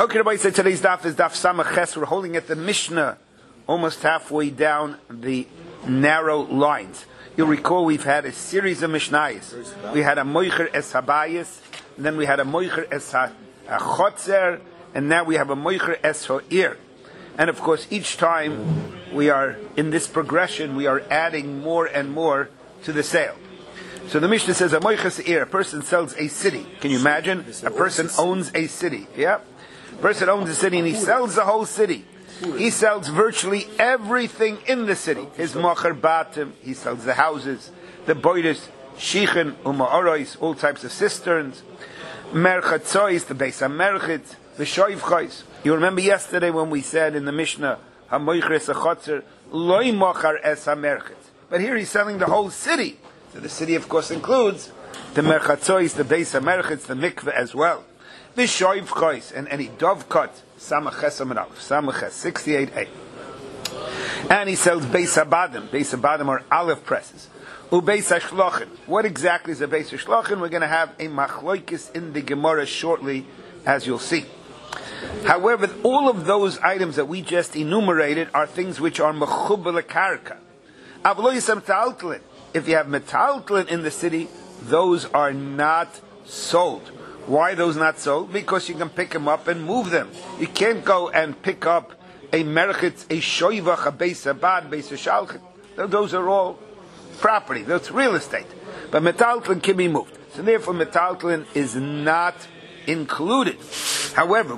Okay, everybody, so today's daf is daf Samach Ches. We're holding at the Mishnah, almost halfway down the narrow lines. You'll recall we've had a series of Mishnayos. We had a Moicher Es Habayis, and then we had a Moicher Es HaChotzer, and now we have a Moicher Es Ha'ir. And of course, each time we are in this progression, we are adding more and more to the sale. So the Mishnah says, a Moicher Ha'ir, a person sells a city. Can you imagine? A person owns a city. Yeah? A person owns a city and he sells the whole city. He sells virtually everything in the city. His Mocher Batim, he sells the houses, the boides, Shichen, Uma'orois, all types of cisterns, Merchatzois, the Beis HaMerchit, the Shoivchois. You remember yesterday when we said in the Mishnah, HaMoicher Es HaChotzer, Loi Mocher Es HaMerchit. But here he's selling the whole city. So the city, of course, includes the Merchatzois, the Beis HaMerchit, the mikveh as well. The Shoivchois, and any dovkot, Samach Ches Amarav, Samach Ches, 68a. And he sells Beis HaBadim. Beis HaBadim are olive presses. Ubeis HaShlochin. What exactly is a Beis HaShlochin? We're going to have a machloikis in the Gemara shortly, as you'll see. However, all of those items that we just enumerated are things which are mechubel karka. If you have metaltlin in the city, those are not sold. Why are those not sold? Because you can pick them up and move them. You can't go and pick up a merchit, a shoivach, a beis habad, beis hashalchit. Those are all property. That's real estate. But metaltlin can be moved. So therefore, metaltlin is not included. However,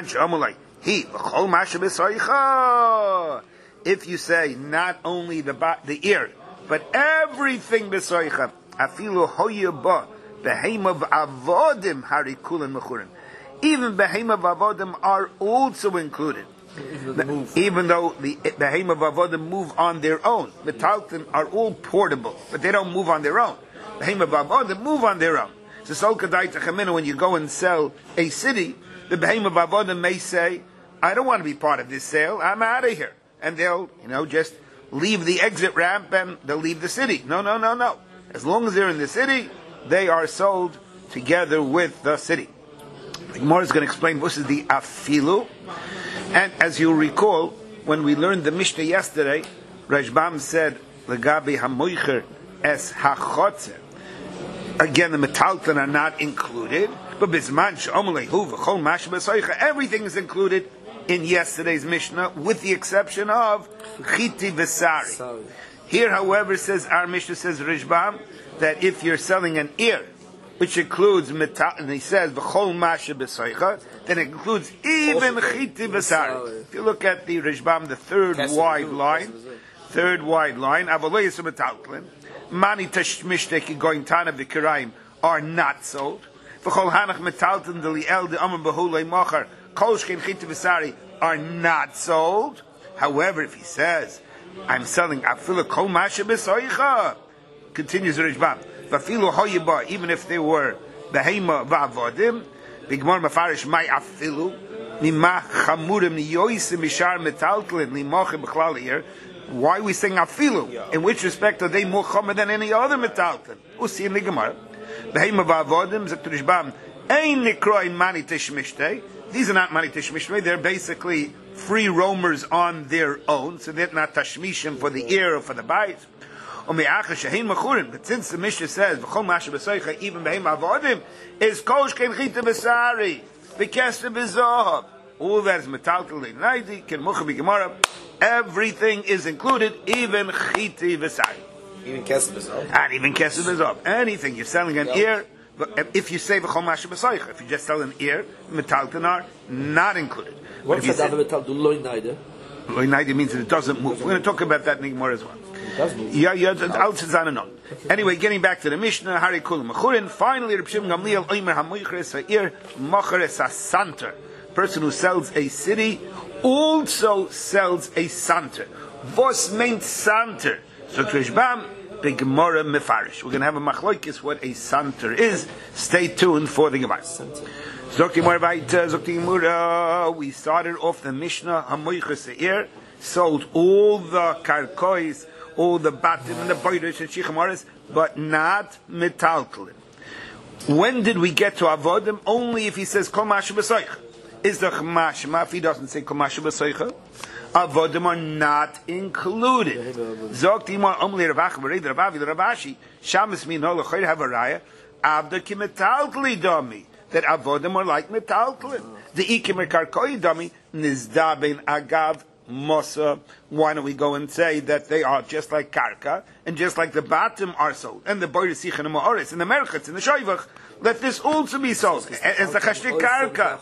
if you say not only the ear, but everything b'soicha, afilu hoyeba, behemoth avodim harikulan mechurim. Even behemoth avodim are also included. Even though the behemoth avodim move on their own. Metalton are all portable, but they don't move on their own. Behemoth avodim move on their own. So Solkadai Techamina, when you go and sell a city, the behemoth avodim may say, I don't want to be part of this sale, I'm out of here. And they'll, just leave the exit ramp and they'll leave the city. No. As long as they're in the city, they are sold together with the city. The Gemara is going to explain this is the afilu. And as you'll recall, when we learned the Mishnah yesterday, Rashbam said, Legabi hamoicher es hachotzer. Again, the metalton are not included. But bisman she'omalehu v'chol mash b'soicha, everything is included in yesterday's Mishnah, with the exception of chiti v'sari. Here, however, our Mishnah says, Rashbam, that if you're selling an ear, which includes metal, and he says v'chol masha b'soicha, then it includes even chiti v'sari. If you look at the Rashbam, the third wide line, avolayis metaltlin, mani tashmishteki going tana v'kiraim are not sold. V'chol hanach metaltlin deliel de amar behulei machar kol shkein chiti v'sari are not sold. However, if he says, I'm selling afilu kol masha b'soicha, continues Rashbam, vafilu hoyeba, even if they were behema va'avodim, bigmar mafarish may afilu mimah chamurim niyoisim mishar metaltlin limachim b'chlal here. Why are we saying afilu? In which respect are they more chomer than any other metaltlin? We'll see in the Gemara. Behema va'avodim zok Rashbam ein nikroin mani tishmishtei. These are not mani tishmishtei. They're basically free roamers on their own, so they're not tashmishim for the ear or for the bite. But since the Mishnah says even behem avodim is kosh ken chita b'sari b'kester b'zohab, all that is metaltal naidi ken mucha b'gemara, everything is included, even chiti b'sari, even kester b'zohab, and even kester b'zohab. Anything you're selling an ear. But if you say v'chol masha b'soicha, if you just sell an ear, metalton are not included. What's the other metalton? Loy naida. Loy naida means that it doesn't move. We're going to talk about that in Gemara as well. It does move. Yeah. Anyway, getting back to the Mishnah, Hari Kulam Mechurin. Finally, Reb Shimon Gamliel Omer HaMoicher Ha'ir Mocher Es HaSanter. Person who sells a city also sells a santer. Vos meint santer. So Rashbam. The Gemara Mefarish. We're going to have a machloikis what a santer is. Stay tuned for the Gemara. We started off the Mishnah Hamoicher Seir, sold all the karkois, all the batim and the boidish and shichamaris, but not metaltlin. When did we get to avodim? Only if he says kol mashu b'soich. is the mashma. If he doesn't say Kumasha B'Soicha, avodim are not included. Zokti Mar Omli Ravach V'Reid Ravavi Ravashi Shamas Min Hol L'Choyr Havaraya Avda Kimetaltli Dami, that avodim are like metaltlin. The Ikim Karkoi Dami Nizdaben Agav Mosa. Why don't we go and say that they are just like karka, and just like the bottom are sold, and the boy sich and the ma'oris, and the merchatz, and the shoivach, let this also be sold as the chashtik karka.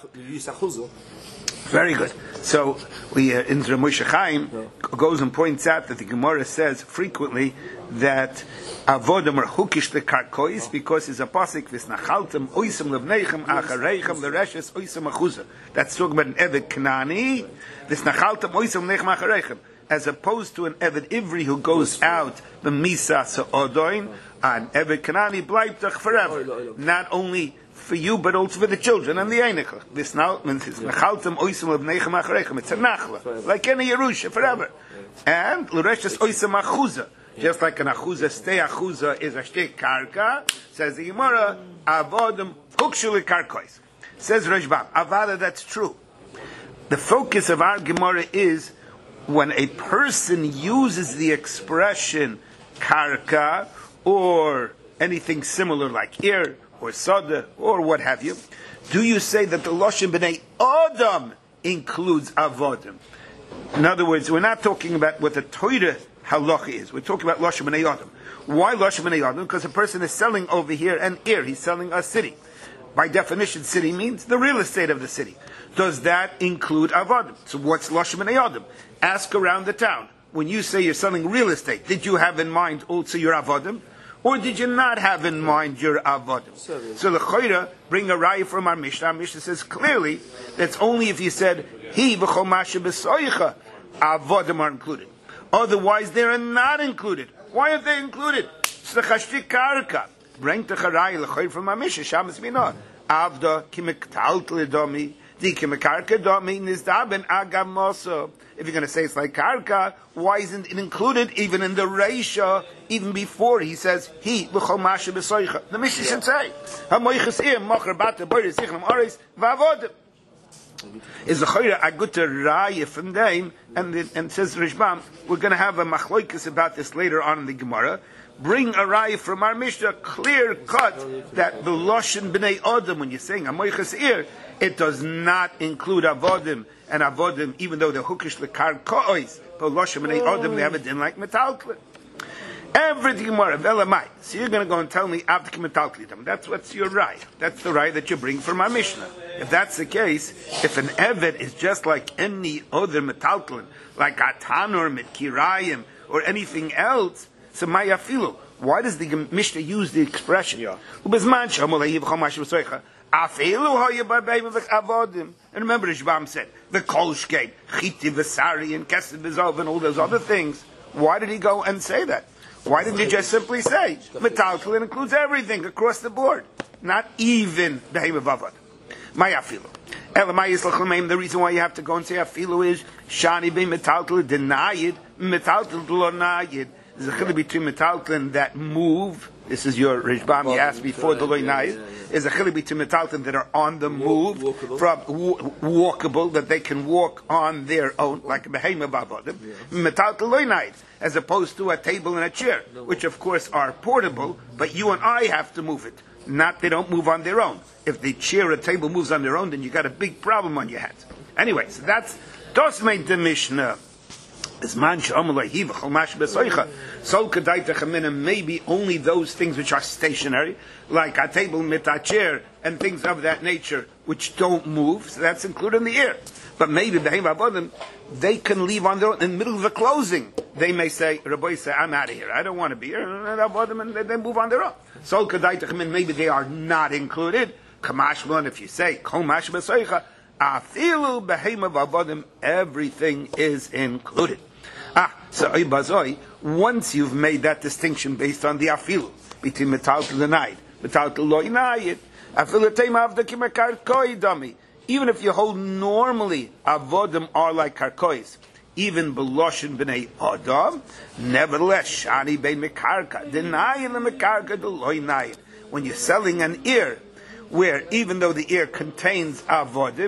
Very good. So we in the Moshe Chaim goes and points out that the Gemara says frequently that avodim are hukish the karkois because it's a pasuk v'snachaltem oisem levneichem achareichem l'reshes oisem achuza. That's talking about an eved Kanani v'snachaltem oisem levneichem achareichem, as opposed to an eved Ivri who goes out the misa se'odoin, an eved Kanani bleibtach forever, not only for you, but also for the children and the Einich. This now, it's Nachaltem Oisem of Neichem Acharechem. It's a Nachla, like any Yerusha, forever. And L'Reshes Oisem Achuza, just like an Achuza, stay Achuza is a Shtei Karka, says the Gemara, Avodim Hukshuli Karkois. Says Rashbam, Avada, that's true. The focus of our Gemara is when a person uses the expression Karka, or anything similar like Ir, or Sada, or what have you, do you say that the Loshen B'nai Adam includes Avodim? In other words, we're not talking about what the Torah halacha is. We're talking about Loshen B'nai Adam. Why Loshen B'nai Adam? Because a person is selling over here an Ir. He's selling a city. By definition, city means the real estate of the city. Does that include Avodim? So what's Loshen B'nai Adam? Ask around the town. When you say you're selling real estate, did you have in mind also your Avodim? Or did you not have in mind your avodim? So the Choira bring a raya from our Mishnah. Our Mishnah says clearly that's only if you said he v'chol masha b'soicha avodim are included. Otherwise, they are not included. Why are they included? It's the chashtik karka. Bring the raya l'choir from our Mishnah. Shamas minah avda kimektal t'ledomi di kimekarka domi nizdaben agam moso. If you're going to say it's like karka, why isn't it included even in the reisha, even before he says he b'chol masha b'soicha? The Mishnah should say hamoiches im mocher bata boyer sichnem aris v'avodim. Is the chayra a good raya from them? And says Rishbam, we're going to have a machloikus about this later on in the Gemara. Bring a raya from our Mishnah, clear cut, that the Loshen B'nai Adam, when you're saying hamoiches ir, it does not include avodim, and avodim, even though they're hukish lekar ko'ois, but Loshem B'nai Adam, they have a din like metalkli. Everything more velamai. So you're going to go and tell me avdik metalkli. That's what's your right. That's the right that you bring from our Mishnah. If that's the case, if an eved is just like any other metalklin, like atan or mitkirayim or anything else, so mayafilu. Why does the Mishnah use the expression? Ubezman shamolei v'chol masha b'soicha. And remember, Rishbam said the kolshkeit, chiti v'sari, and kesed v'zov, and all those other things. Why did he go and say that? Why didn't he just simply say metalklin includes everything across the board, not even behem v'avad? Mayafilu. The reason why you have to go and say afilu is shani be metalklin denied, metalklin lo nayid. There's a chiluk between metalklin that move. This is your Rishbam you asked before the loinayid. There's a chiluk between metalklin that are on the move, from walkable, that they can walk on their own, like a behema bavodim. Metalklin loinayid, as opposed to a table and a chair, which of course are portable, but you and I have to move it. Not they don't move on their own. If the chair or table moves on their own, then you got a big problem on your hands. Anyway, so that's made the Mishnah. Maybe only those things which are stationary, like a table, a chair, and things of that nature, which don't move, so that's included in the air. But maybe they can leave on their own in the middle of the closing. They may say, Rabbi say, I'm out of here. I don't want to be here. And they move on their own. So maybe they are not included. Kamashman, if you say, everything is included. So once you've made that distinction based on the afilu between metaltal and naid, metaltal lo inayid, afilu teima avda kimakar koi dami. Even if you hold normally avodim are like karkois, even beloshin b'nei adam, nevertheless shani bei mekarka denayin le mekarka de lo inayid. When you're selling an ear, where even though the ear contains avodim,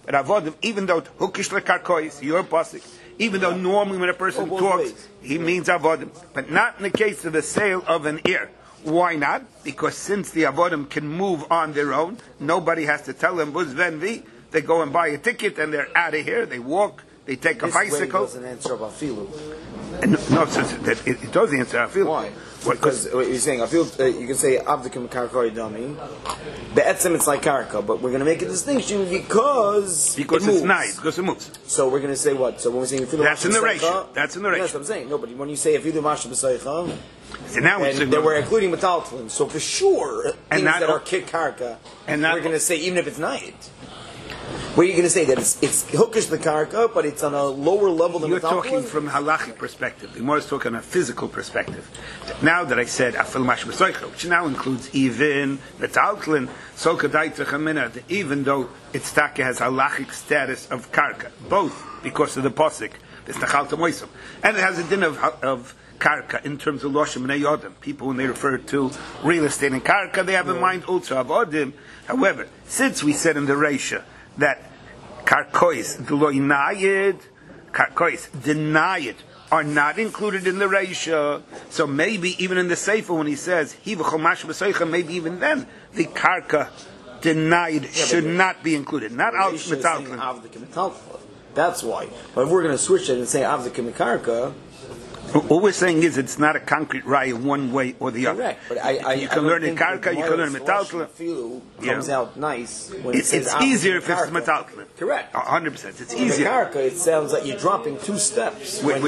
But avodim, even though hukish lekarkois, your pasuk, even though normally when a person talks, he means avodim, but not in the case of the sale of an ear. Why not? Because since the avodim can move on their own, nobody has to tell them buz venvi. They go and buy a ticket and they're out of here. They walk. They take a bicycle. This doesn't answer about afilu. No, it doesn't answer afilu. Why? Because what you're saying, afilu, you can say avdikim karkoi dami. Be'etzem it's like karka, but we're going to make a distinction because it's nice, because it moves. So we're going to say what? So when we're saying afilu, that's in the ratio. That's in the ratio. That's what I'm saying. No, but when you say afilu masha b'saycha, so now and they were including metaltlin, so for sure things that are kik karka, and we're going to say even if it's night. Where are you going to say that it's hookish the karka, but it's on a lower level than you're the top talking one? From a halachic perspective. The Gemara is talking on a physical perspective. Now that I said afil mash b'soicha, which now includes even metaltlin, so kadai techamina, even though its taka has halachic status of karka, both because of the posik, it's nachal moisum, and it has a din of karka in terms of loshim and yodim. People, when they refer to real estate and karka, they have in mind also avodim. However, since we said in the Reisha that karkois deloinayid, karkois denied are not included in the Reisha, so maybe even in the Sefer when he says hi v'chol mash b'soicha, maybe even then the karka denied should not be included. Not al metaltlin. That's why. But if we're going to switch it and say avdikim karka, all we're saying is it's not a concrete raya one way or the other. Correct, but you can learn in karka, you can learn in metaltlin. Comes out nice. When it's easier if it's metaltlin. Correct. 100%. It's in easier. The karka, it sounds like you're dropping two steps when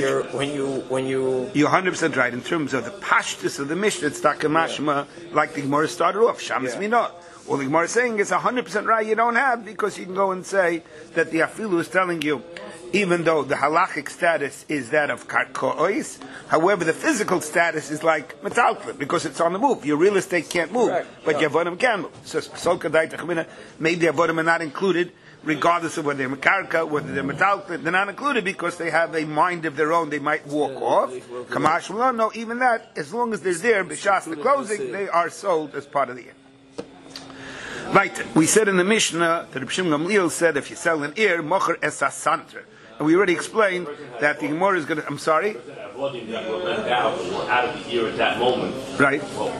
you. You're 100% right in terms of the pashtus of the Mishnah. It's takamashma like the Gemara started off. Shamas minot. All the Gemara is saying is 100% right. You don't have because you can go and say that the afilu is telling you. Even though the halachic status is that of karkois, however, the physical status is like metaltlin because it's on the move. Your real estate can't move, but your avodim can move. So, maybe the avodim are not included, regardless of whether they're karka, whether they're metaltlin. They're not included because they have a mind of their own. They might walk off. Kamash no, even that, as long as they're there, b'shas the closing, they are sold as part of the year. Right. We said in the Mishnah that Reb Shimon Gamliel said if you sell an ear, mocher es hasanter. And we already explained that the Gemara is going to. I'm sorry. Out of the ear at that moment. Right. Well,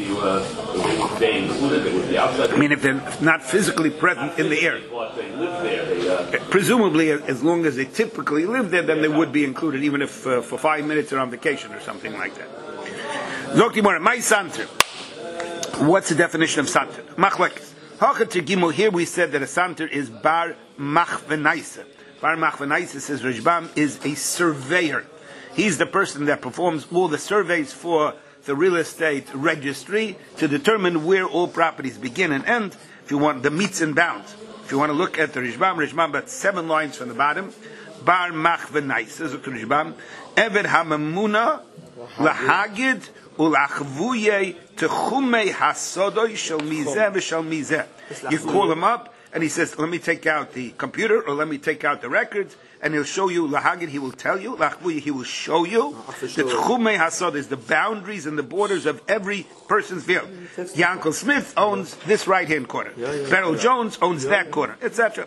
they included. They would be outside. I mean, if they're not physically present in the ear, they live there. Presumably, as long as they typically live there, then they would be included, even if for 5 minutes they're on vacation or something like that. Zok Gemara, my santer. What's the definition of santer? Machlekes. Here we said that a santer is bar machvenaisa. Bar machvenaisa, says Rishbam, is a surveyor. He's the person that performs all the surveys for the real estate registry to determine where all properties begin and end. If you want the meets and bounds. If you want to look at the Rishbam, but 7 lines from the bottom. Bar machvenaisa, says Rishbam. Eved hamamuna lahagid ulachvuye techumei hasodoy shel mizeh v'shel mizeh. You call him up, and he says, let me take out the computer, or let me take out the records, and he'll show you, lahagid, he will tell you, lachvuye, he will show you, the techumei hasod is the boundaries and the borders of every person's field. Yankel Smith owns this right-hand corner. Beryl Jones owns that corner, etc.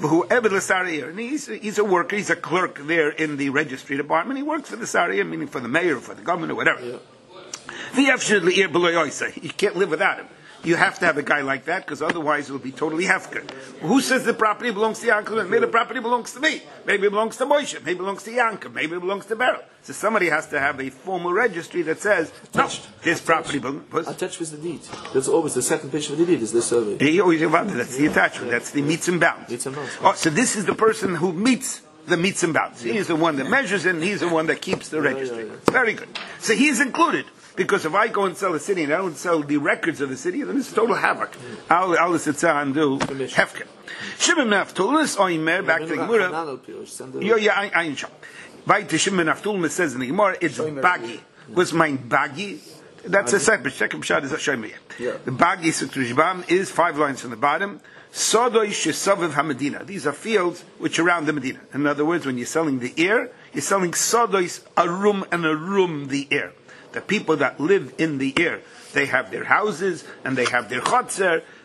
And he's a worker, he's a clerk there in the registry department, he works for the Sariyah, meaning for the mayor, or for the government, or whatever. You can't live without him. You have to have a guy like that, because otherwise it will be totally hefker. Who says the property belongs to Yankov? Maybe the property belongs to me. Maybe it belongs to Moshe. Maybe it belongs to Yankov. Maybe it belongs to Beryl. So somebody has to have a formal registry that says, no, this property belongs. Attached with the deed. That's always the second page of the deed, is the survey. That's the attachment. That's the meets and bounds. Oh, so this is the person who meets the meets and bounds. He is the one that measures it, and he's the one that keeps the registry. Very good. So he's included. Because if I go and sell a city and I don't sell the records of the city, then it's total havoc. I'll sit down and do hefker. Shimon Naftulus oimer, back to the Gemara. I'm sure. By to Shimon Naftulus says in the Gemara, it's bagi. What's my bagi? That's a separate. Second shot is a shoymiyah. The bagi Sutrishbam is 5 lines from the bottom. Sodoy shesaviv haMedina. These are fields which are around the Medina. In other words, when you're selling the ear, you're selling sodois, a room, the ear. The people that live in the ear, they have their houses, and they have their chotzer,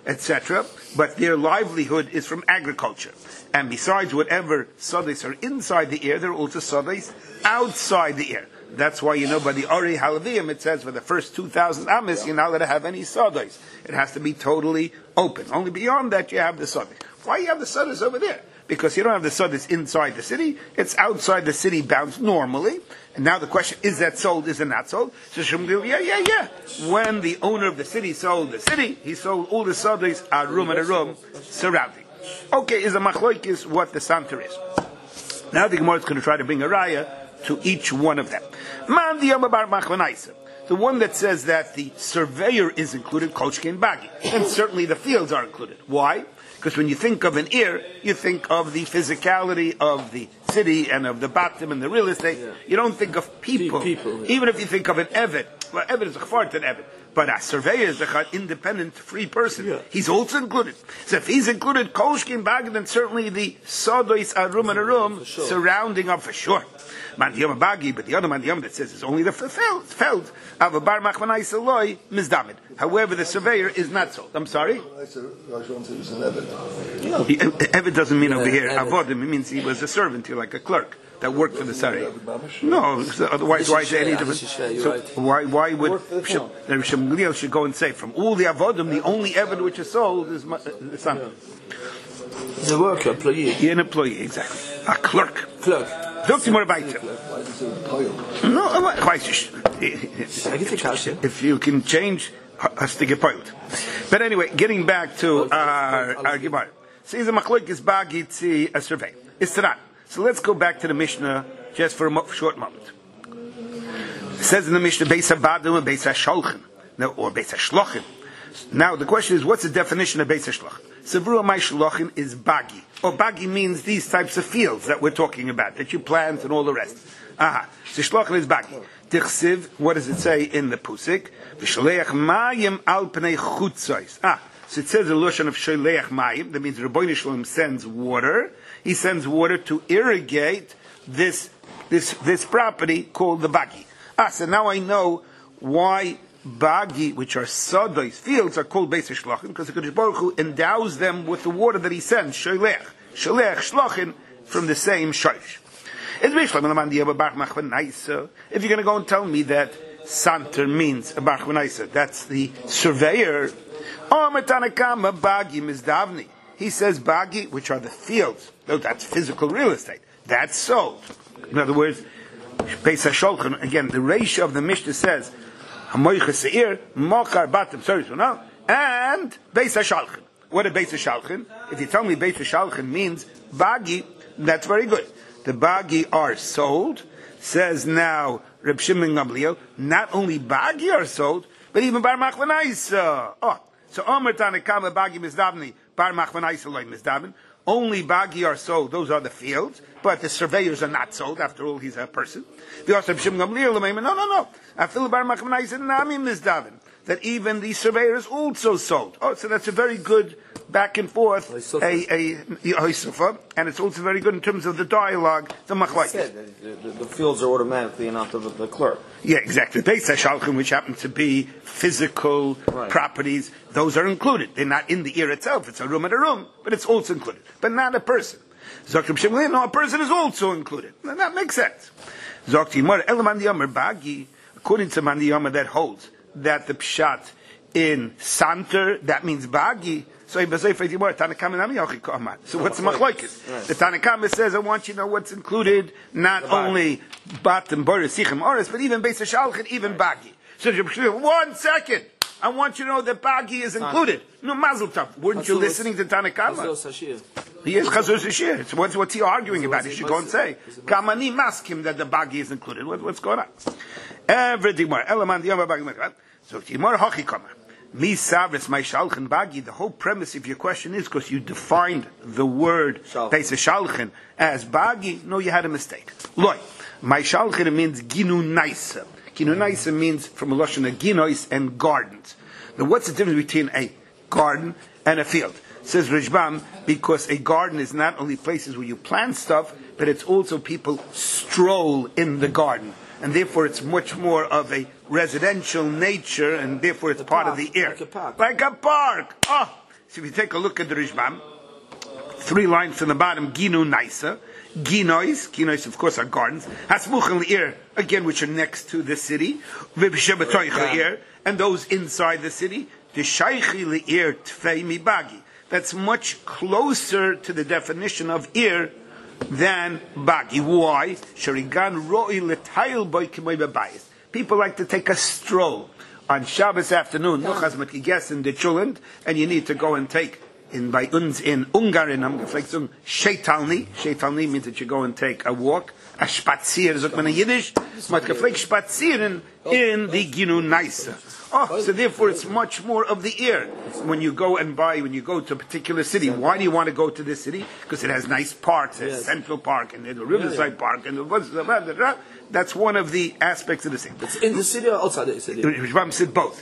etc. But their livelihood is from agriculture. And besides whatever sodais are inside the ear, there are also sodais outside the ear. That's why, by the Ari Halaviyim, it says for the first 2,000 amis, you're not allowed to have any sodais. It has to be totally open. Only beyond that, you have the sodais. Why you have the sodais over there? Because you don't have the sodais inside the city. It's outside the city bounds normally. And now the question, is that sold, is it not sold? So Shmuel, yeah. When the owner of the city sold the city, he sold all the sodais, a room and a room surrounding. Okay, is a machloikis what the santer is. Now the Gemara is going to try to bring a raya to each one of them. Man the one that says that the surveyor is included, kochkin bagi, and certainly the fields are included. Why? Because when you think of an ear, you think of the physicality of the city and of the batim and the real estate. Yeah. You don't think of people. Even if you think of an eved. Well, eved is a chfart an eved. But a surveyor is an independent, free person. Yeah. He's also included. So if he's included, koshkin bag, then certainly the sodois arum and arum surrounding up for sure. Mandiyam bagi, but the other mandiyam that says it's only the feld of a bar machmanai saloi mizdamid. However, the surveyor is not sold. I'm sorry. Eved doesn't mean over here avodim. It means he was a servant here, like a clerk that worked for the Sari. No, otherwise why is there any difference? So why would Shemgliel should go and say from all the avodim the only Eved which is sold is the son? He's a worker, employee. He's an employee, exactly. A clerk. Don't see more about it. No, if you can change, has to get piled. But anyway, getting back to our Gemara. So he's a machloikis bagi tzi a survey. It's Tanan. So let's go back to the Mishnah just for a short moment. It says in the Mishnah, Beis HaBadu and Beis HaSholchen, or Beis HaShlochin. Now the question is, what's the definition of Beis HaShlochin? Savru Amai Shlochin is bagi. Or bagi means these types of fields that we're talking about, that you plant and all the rest. So Shlochin is bagi. Tichsiv, what does it say in the Pusik? V'shaleach mayim al pnei chutzos. So it says the Lashon of Shaleach mayim, that means Rabbeinu Shalom sends water. He sends water to irrigate this property called the bagi. So now I know why bagi, which are sodois, fields, are called Beis HaShlochin, because the Kodesh Baruch Hu endows them with the water that he sends, Shalech, Shlochin, from the same shaysh. If you're going to go and tell me that Santer means a Bar Chvanaisa, that's the surveyor, he says bagi, which are the fields, no, that's physical real estate, that's sold. In other words, Beis HaSholchan, again, the ratio of the Mishnah says, and Beis HaShalchan. What is Beis HaShalchan? If you tell me Beis HaShalchan means bagi, that's very good. The bagi are sold, says now Reb Shimon Gamliel, not only bagi are sold, but even bar machvanaisa. So Omer Tanakama bagi mizdavni, bar machvanaisa loy mizdavin. Only bagi are sold, those are the fields, but the surveyors are not sold, after all he's a person. No. That even the surveyors also sold. So that's a very good back and forth, and it's also very good in terms of the dialogue, the machlokes. The fields are automatically not the clerk. Yeah, exactly. Beis HaShalchan, which happen to be physical properties, those are included. They're not in the ear itself. It's a room and a room, but it's also included. But not a person. Zok Reb Shimon, no, a person is also included. And that makes sense. Zok Timor, Elaman Yomer Bagi, according to Man Yomer, that holds that the pshat in Santer, that means Bagi. So what's the machlokes? The Tanakama says, I want you to know what's included, not only Batim, Boris, Sichem, Oris, but even Beis HaShalchan, even Bagi. So 1 second. I want you to know that Bagi is included. No, Mazel Tov. Weren't you listening to Tanakama? He is Chazur Sashir. So what's he arguing about? He should go and say, Kamani mask him that the Bagi is included. What's going on? Everything more. Eleman the Bagi. So Timor Hochi Kama. Mi Savris my Shalchan Bagi. The whole premise of your question is because you defined the word Beis HaShalchan as Bagi. No, you had a mistake. Loi. My Shalchan means Ginu Naisa. Ginonaisa means from a Lashon of Ginois and gardens. Now what's the difference between a garden and a field? Says Rishbam, because a garden is not only places where you plant stuff, but it's also people stroll in the garden. And therefore it's much more of a residential nature, and therefore it's part of the air. Like a park. Like a park. So if you take a look at the Rishbam, 3 lines from the bottom, Ginu Naisa, Ginois of course are gardens, Hasmuch Le'ir, again which are next to the city, Vibshebetoich Le'ir, and those inside the city, the Shaichi Le'ir Tfei Mibagi. That's much closer to the definition of Ir than Bagi. Why? Sharigan Ro'i L'Tayil Boi K'moi B'Bayis. People like to take a stroll on Shabbos afternoon, Nuchas Matkiges in the Chulent, and you need to go and take by uns in Ungarn, I'm going to Sheitalni. Sheitalni means that you go and take a walk. A spazier, sagt man in Yiddish. Man hat gefleckt spazieren in the Ginu Naisa. So therefore it's much more of the ear. When you go to a particular city, why do you want to go to this city? Because it has nice parks, it has Central Park, and the Riverside Park, and that's one of the aspects of the city. It's in the city or outside the city? Rishbam said both.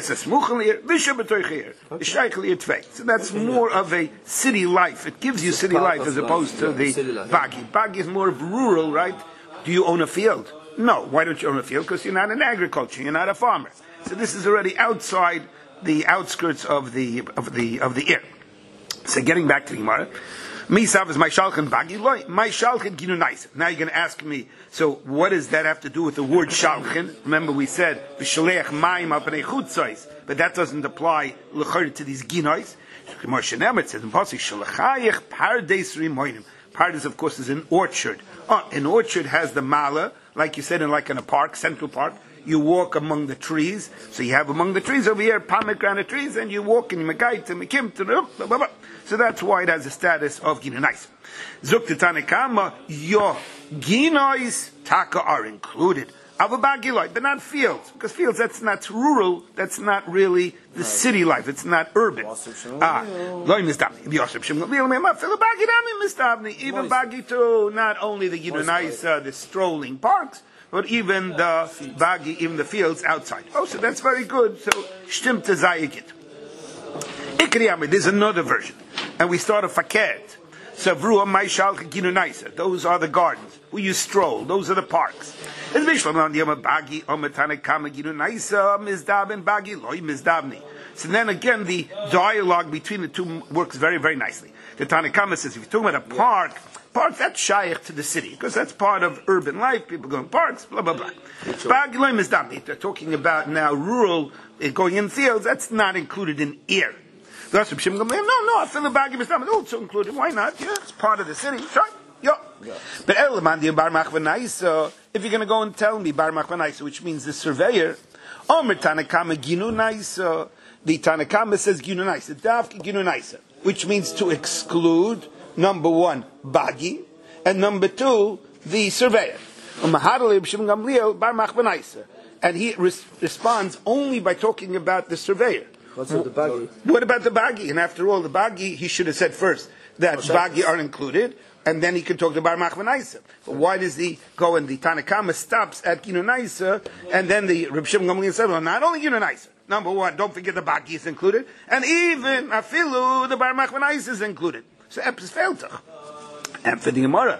So that's more of a city life. It gives you city life as opposed to the Bagi. Bagi is more of rural, right? Do you own a field? No. Why don't you own a field? Because you're not in agriculture. You're not a farmer. So this is already outside the outskirts of the ear. So getting back to the Gemara, Misav is my shalchan bagi loy, my shalchan ginu nice. Now you're going to ask me, so what does that have to do with the word shalchan? Remember we said v'shaleach mayim al pnei chutzos, but that doesn't apply l'chor to these ginois. Gemara shenemet says in pasuk shalachayich pardes rimonim. Pardes, of course, is an orchard. An orchard has the mala, like you said, in a park, Central Park. You walk among the trees. So you have among the trees over here pomegranate trees, and you walk in Megai to Mekim to blah, blah, blah. So that's why it has the status of Ginonais. Zuk Tanekama, your Ginois taka are included. Avabagiloi, but not fields, because fields that's rural. That's not really the city life. It's not urban. Even bagi too. Not only the Ginonais, the strolling parks, but even the bagi, even the fields outside. Oh, so that's very good. So stimmt zayigit. Ikriyami, there's another version, and we start a faket. So v'ruah ma'ishal Ginonais. Those are the gardens where you stroll. Those are the parks. So then again, the dialogue between the two works very, very nicely. The Tanakama says, if you're talking about a park, that's shaykh to the city, because that's part of urban life. People go in parks, blah, blah, blah. They're talking about now rural, going in fields, that's not included in ear. No, I feel the bagi is also included. Why not? Yeah, it's part of the city. Sure. Yeah. But if you're going to go and tell me Bar Machvanaisa, which means the surveyor, Omer Tanakama Ginu Naisa, the Tanakama says Ginu Naisa, Davki Ginu Naisa, which means to exclude, number 1, Bagi, and number 2, the surveyor. And he responds only by talking about the surveyor. What's with the Bagi? What about the Bagi? And after all, the Bagi, he should have said first that Bagi are included, and then he can talk to Bar Machvanaisa. But why does he go and the Tanakama stops at Ginonais, and then the Reb Shimon Gamliel said, well, not only Ginonais. Number 1, don't forget the Bagi is included, and even Afilu, the Bar Machvanaisa is included. So Epis Feltach. And for the Gemara,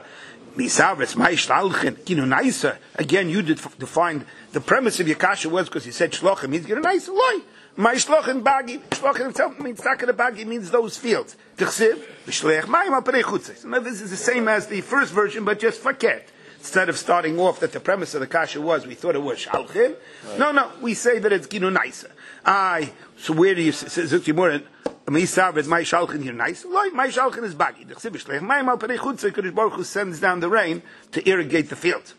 again, you defined the premise of your kasha was because you said Shlochim means Ginonais. Why? My Shlochim Bagi, Shlochim itself means Takana Bagi, means those fields. Now this is the same as the first version, but just faket. Instead of starting off that the premise of the kasha was, we thought it was Shalchin. Right. No, we say that it's Ginonais. So where do you say, Zukti Misav is my Shalchin Ginonais? My Shalchin is Bagi. Kodesh Baruch Hu sends down the rain to irrigate the fields.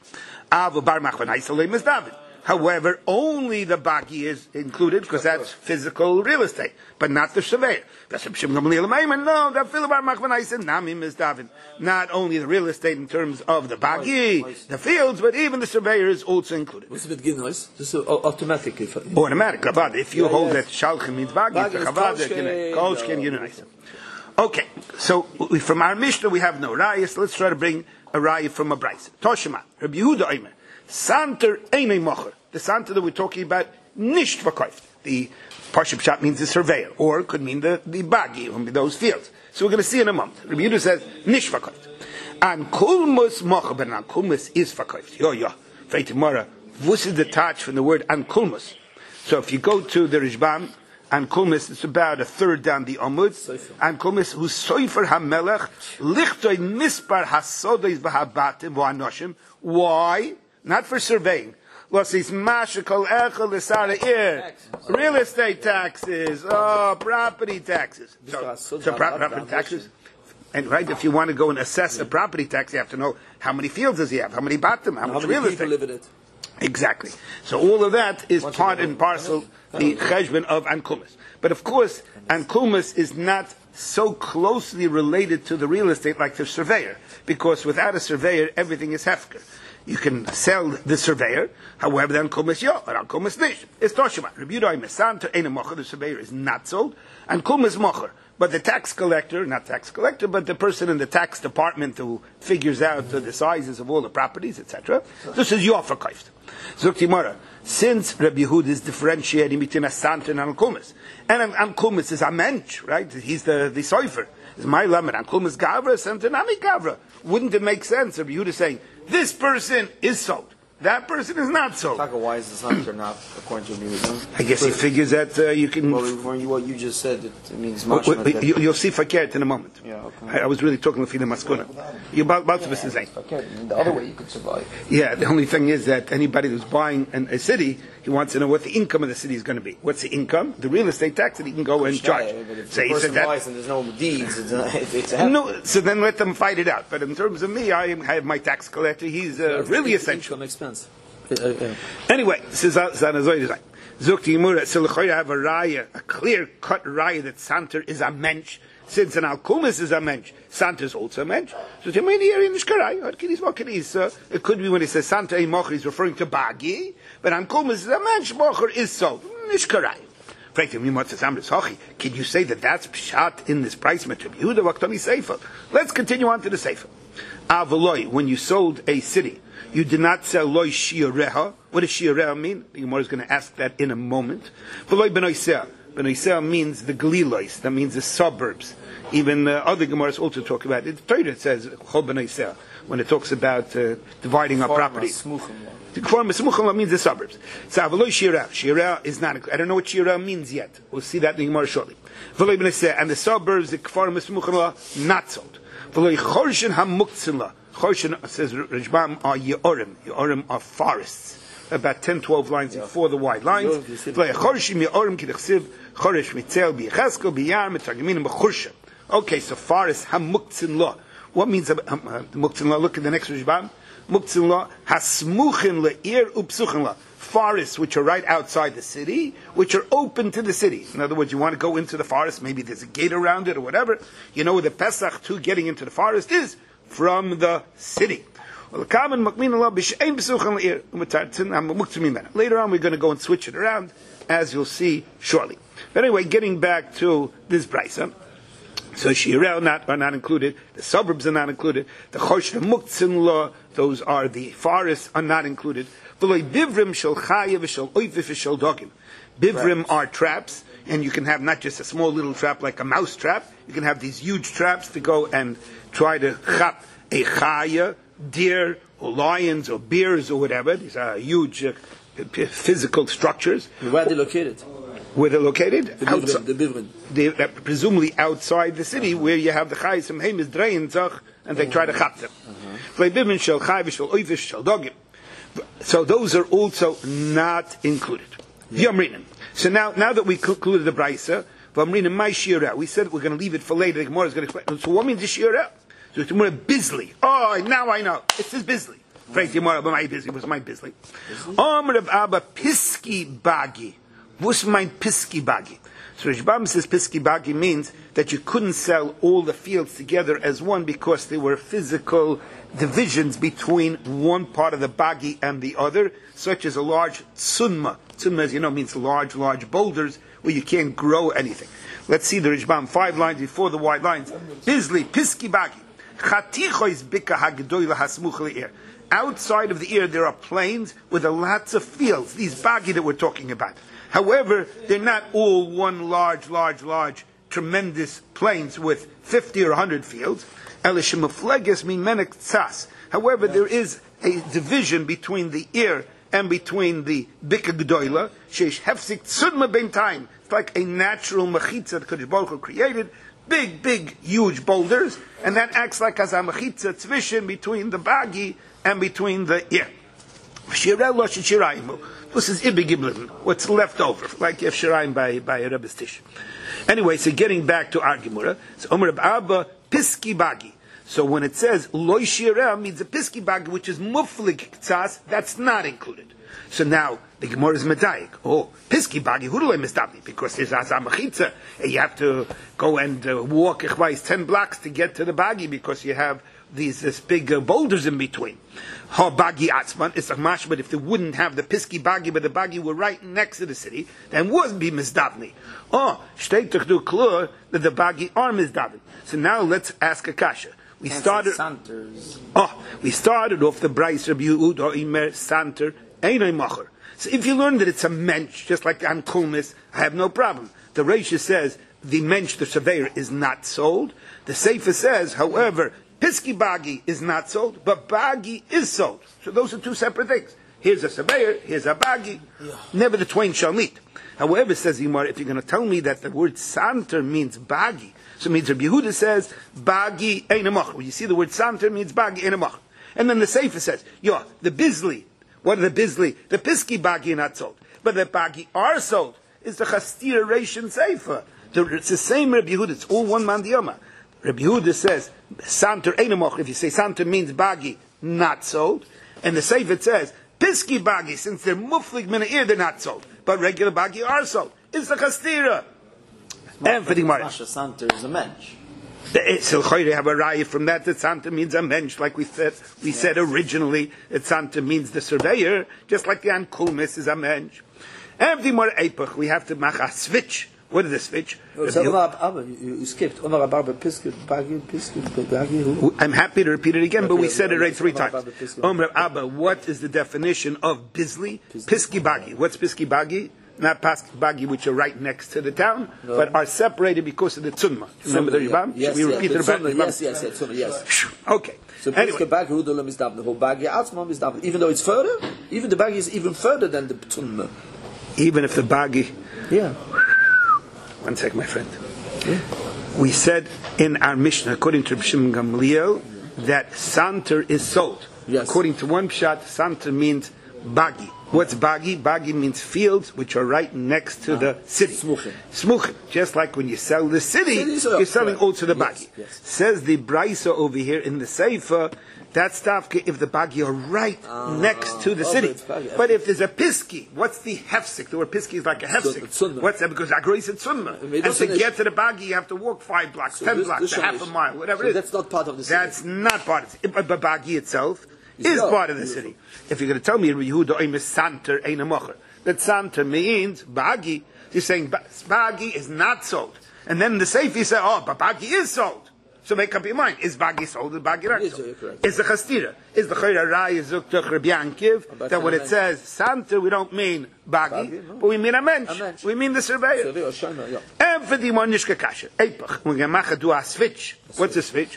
However, only the Bagi is included because that's physical real estate, but not the surveyor. No, not only the real estate in terms of the Bagi, the fields, but even the surveyor is also included. What's with Ginnois? This is automatically. Automatic. If you hold that Shalchin means Bagi, okay, so from our Mishnah we have no raya, so let's try to bring a raya from a Brisa. Toshima, Rabbi Yehuda Omer. Santer Einei Mocher. The Santer that we're talking about, Nisht V'Koift. The Parship Shot means the surveyor, or it could mean the Bagi, those fields. So we're going to see in a moment. Rabbi Yehuda says, Nisht V'Koift. And Kulmus Mocher, but An Kulmus is V'Koift. Freit Mora, what's the touch from the word An Kulmus? So if you go to the Rishbam, and Kulmis is about a third down the Amud, and Kulmis who's Soifer HaMelech, Lichtoi Mispar Hasodois B'Habatim V'Anoshim. Why? Not for surveying. Real estate taxes, property taxes. So property taxes. And right, if you want to go and assess a property tax, you have to know how many fields does he have, how many batim, how much real estate. Live in it. Exactly. So all of that is part and parcel the cheshbon of Ankumas. But of course, Ankumas is not so closely related to the real estate like the surveyor, because without a surveyor, everything is hefker. You can sell the surveyor, however, the Ankumas yo, or Ankumas nish. It's Toshima. Rabbi Yudai Mesanter, Ein Mocher, the surveyor is not sold, Ankumas Mocher. But the tax collector, not tax collector, but the person in the tax department who figures out the sizes of all the properties, etc. This is Yofa Kaift. Zuktimara, since Rabbi Yehud is differentiating between a Santer and Ankumas, and Ankumas is a mensch, right? He's the soifer. It's my lamad. Ankumas Gavra, Santer Nami Gavra. Wouldn't it make sense? Rabbi Yehud is saying, this person is sold. That person is not sold. Why is the Santer not according to Rabbi Yehud? I guess he figures that you can. Well, what you just said, it means much. You'll see fakert in a moment. Yeah, okay. I was really talking with Fina Maskuna. You're about to be saying. Okay, the other way you could survive. Yeah, the only thing is that anybody who's buying a city, he wants to know what the income of the city is going to be. What's the income? The real estate tax that he can go and charge. But if the person buys and there's no deeds, it's a no. So then let them fight it out. But in terms of me, I have my tax collector. He's really essential. Income expense. Anyway, says Zanazoy. Zukti Yimura, so l'choyra have a raya, a clear-cut raya that Santer is a mensch. Since an Alkumis is a mensch, Santer is also a mensch. So it could be when he says Santer a mocher, he's referring to Bagi, but Alkumis is a mensch, mocher is so. Nishkarai. Can you say that that's pshat in this price? Let's continue on to the Sefer. Avaloi, when you sold a city, you did not sell loy shiureha. What does shiureha mean? The Gemara is going to ask that in a moment. V'loy benoiseh. Benoiseh means the galilois. That means the suburbs. Even other Gemaras also talk about it. The Torah says chol benoiseh when it talks about dividing up properties. Kfar mesmuchim means the suburbs. So v'loy shiureha. Shiureha is not. I don't know what shiureha means yet. We'll see that in the Gemara shortly. V'loy benoiseh, and the suburbs, the kfar mesmuchim, not sold. V'loy chorshin hamuktzin. Chorshin, says Rishbam, are Ye'orim. Ye'orim are forests. About 10-12 lines before the wide lines. Okay, so forest, hamuktzin law. What means muktzin law? Look at the next Rishbam. Muktzin law, hasmuchin le'ir upsuchin law. Forests which are right outside the city, which are open to the city. In other words, you want to go into the forest, maybe there's a gate around it or whatever. You know where the Pesach to getting into the forest is? From the city. Later on, we're going to go and switch it around, as you'll see shortly. But anyway, getting back to this brisa. So Shirel are not included. The suburbs are not included. The Chosh Muktzin law, those are the forests, are not included. Bivrim are traps, and you can have not just a small little trap like a mouse trap. You can have these huge traps to go and try to chap a chaya, deer, or lions, or bears, or whatever. These are huge physical structures. Where are they located? Where they're located? The Bivrin. They're presumably outside the city, where you have the chayis from Hemis Drein Zach, and they try to chap them. So those are also not included. So now that we concluded the brisa, we said we're going to leave it for later. The Gemara is going to explain. So what means the shira? So it's more Bizli. Oh, now I know. It says Bizli. Frank Gemara, but my Bizli was my Bizli. Rav Abba Piski Bagi. What's my Piski Bagi? So Rishbam says Piski Bagi means that you couldn't sell all the fields together as one because there were physical divisions between one part of the Bagi and the other, such as a large Tsunma. Tsunma, as you know, means large boulders where you can't grow anything. Let's see the Rishbam, 5 lines before the wide lines. Bizli, Piski Bagi. Outside of the ear, there are plains with lots of fields, these Bagi that we're talking about. However, they're not all one large, tremendous plains with 50 or 100 fields. However, there is a division between the ear and between the Bika Gdoila. It's like a natural mechitza that Kodesh Baruch Hu created, big, huge boulders, and that acts like as a mechitza tzvishin between the bagi and between the ear. This is Ibig Iblim, what's left over, like you have Shirayim by a Rebbe's Tish. Anyway, so getting back to our Gemara, so Omer Reb Abba, Piski Bagi. So when it says Loi Shirah means a Piski Bagi, which is Muflik Ktsas, that's not included. So now the Gemara is Medayik. Oh, Piski Bagi, who do I misdabni? Because there's Azamachitza, and you have to go and walk 10 blocks to get to the Bagi because you have these big boulders in between. Ha Bagi Atzman, it's a mash, but if they wouldn't have the Piski Bagi, but the Bagi were right next to the city, then wouldn't be Mizdavni. Oh, Shtei Tuchdu Klur, that the Bagi are Mizdavni. So now let's ask a kasha. We started off the Brais Rabbi Yehuda Imer Santer Einay Macher. So if you learn that it's a mensch, just like on Kulmis, I have no problem. The Reisha says the mensch, the surveyor, is not sold. The Sefer says, however, Piski Bagi is not sold, but Bagi is sold. So those are two separate things. Here's a surveyor, here's a Bagi. Never the twain shall meet. However, says Yimar, if you're going to tell me that the word Santer means Bagi, so it means Rabbi Yehuda says, Bagi Einamach. When you see the word Santer means Bagi Einamach. And then the Sefer says, the Bizli. What are the Bizli? The Piski Bagi are not sold. But the Bagi are sold. It's the Chastir Ration Sefer. It's the same Rabbi Yehuda. It's all one mandiyama. Rabbi Yehuda says, Santer Einamach. If you say Santer means Bagi, not sold. And the Sefer says, Piski Bagi, since they're Muflig Mina'ir, they're not sold. But regular Bagi are sold. It's the Chastira. And for the Gemara, Santer is a mensch. So you have a raya from that Santer means a mensch, like we said originally that Santer means the surveyor, just like the Ankulmis is a mensch. And for the Gemara Eipach, we have to make a switch. What is the switch? You skipped. I'm happy to repeat it again, but we said it right 3 times. Abba, what is the definition of Bizli? Piski Bagi. What's Piski Bagi? Not Piski Bagi, which are right next to the town, but are separated because of the Tzunma. Remember the Ribam? Yes, we repeat it back. Yes. Okay. So anyway. Even though it's further, even the Bagi is even further than the Tzunma. Even if the Bagi... Yeah. One second, my friend. Yeah. We said in our Mishnah, according to Shimon Gamliel, that Santer is sold. Yes. According to one pshat, Santer means Bagi. What's Bagi? Bagi means fields which are right next to the city. Smuchim. Just like when you sell the city, you're selling also the Bagi. Yes. Says the Braisa over here in the Sefer, that's tafke if the Bagi are right next to the city. But if there's a Piski, what's the hefsik? The word Piski is like a hefsik. What's that? Because Agro said Tzunma. And to get to the Bagi, you have to walk 5 blocks, 10 blocks, half a mile, whatever it is. That's not part of the city. That's not part of it. But the Bagi itself is part of the city. If you're going to tell me Yehuda is Santer Eina Mocher, that Santer means Bagi, you're saying Bagi is not sold. And then the Sefer say, but Bagi is sold. So make up your mind. Is Bagi sold? Is Bagi not sold? Is the Chastira? Is the Chayra Raya Zuktuch Rabbi Yankiv that when it says Santer, we don't mean Bagi, but we mean a mensch. We mean the surveyor. And for the Monishka Kasha, Eipach, we're going to do a switch. What's a switch?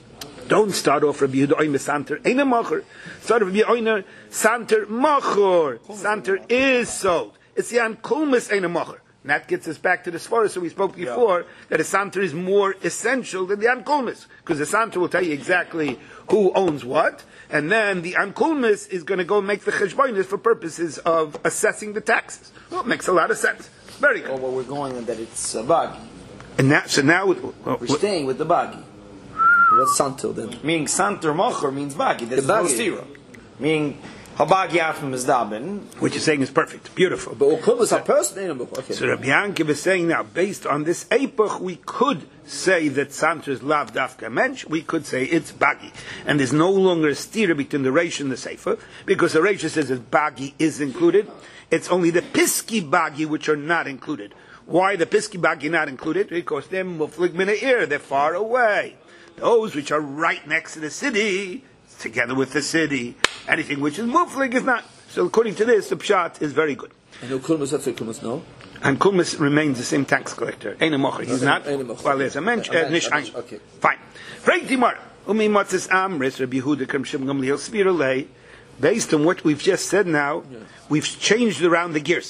Don't start off Rabbi Yehuda Oimer Santer Eina Mocher. Start off Rabbi Oimer Santer Mocher. Santer is sold. It's the Ankulmis Eina Mocher. And that gets us back to the Sforah. So we spoke before that a Santer is more essential than the Ankulmis, because the Santer will tell you exactly who owns what, and then the Ankulmis is going to go make the Cheshbonis for purposes of assessing the taxes. Well, it makes a lot of sense. Very good. Or where we're going with that it's a Bagi. And now, we're staying with the Bagi. What's Santer then? Meaning Santer Mocher means Bagi. That's no stira. Meaning Habagi Afim is Dabin. What you're saying is perfect. Beautiful. But Okulmas are person. Okay. So Rabbi Yankiv is saying now, based on this Eipach, we could say that Santer is Lav Dafka Mensch. We could say it's Bagi. And there's no longer a stira between the Reish and the Sefer, because the Reish says that Bagi is included. It's only the Piski Bagi which are not included. Why the Piski Bagi not included? Because they're Muflig Mina'ir. They're far away. Those which are right next to the city, together with the city, anything which is muflig is not. So according to this, the pshat is very good. And Kulmus, that's a Kulmus, no? And Kulmus remains the same tax collector. Eina Mocher, he's not. Well, there's a mensch, nish ein. Okay. Fine. Freit Dimar, umi matzes amris, Rabbi Yehuda Kram Shim Gamliel Sviralei. Based on what we've just said now, we've changed around the girsa.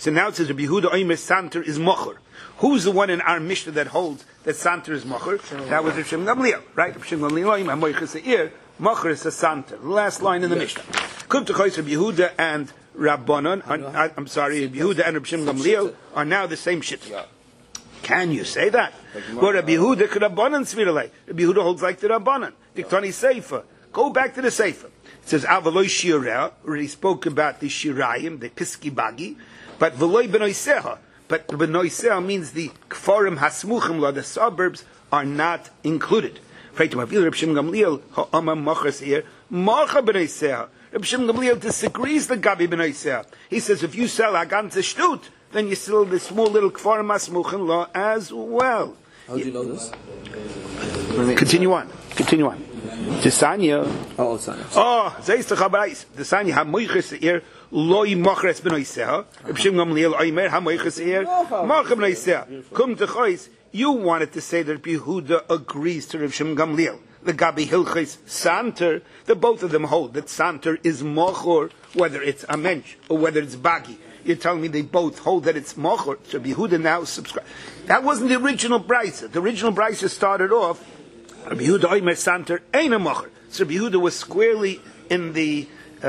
So now it says Rabbi Yehuda Omer Santer is mocher. Who's the one in our Mishnah that holds that Santer is mocher? That was Rav Shimon Gamliel, right? Rav Shimon Gamliel Omer Mocher Seir. Mocher is a Santer. The last line in the Mishnah. Come to Chayis Rabbi Yehuda and Rabbanon. I'm sorry, Rabbi Yehuda and Rav Shimon Gamliel are now the same shit. Can you say that? Well, Rabbi Yehuda could Rabbanon Sviralei. Rabbi Yehuda holds like the Rabbanon. Diktani Sefer. Go back to the Sefer. It says Avaloi Shirah. Already spoke about the Shirayim, the Piski Bagi, but Veloi Benoiseha. But Benoiseha means the Kfarim Hasmuchim, the suburbs, are not included. Rabbi Shimon Gamliel Ha'amam Machas here. Macha Benoiseha. Rabbi Shimon Gamliel disagrees with Gabi Benoiseha. He says if you sell a ganze Shtut, then you sell the small little Kfarim Hasmuchim law as well. How do you know this? Continue on. Tisanya. Oh, Sanya. Oh, Zeis the Chabais. Tisanya hamoiches here. Loi mochres benoiseha. Reb Shimon Gamliel Omer hamoiches here. Mocha benoiseha. Come to Chayis. You wanted to say that Yehuda agrees to Reb Shimon Gamliel. The Gabi Hilchis Santer. The both of them hold that Santer is mochor, whether it's a mensch or whether it's bagi. You're telling me they both hold that it's mochor. So Yehuda now subscribe. That wasn't the original brisa. The original brisa started off. Rabbi Yehuda Omer Santer ain't a mocher. So Rabbi Yehuda was squarely in the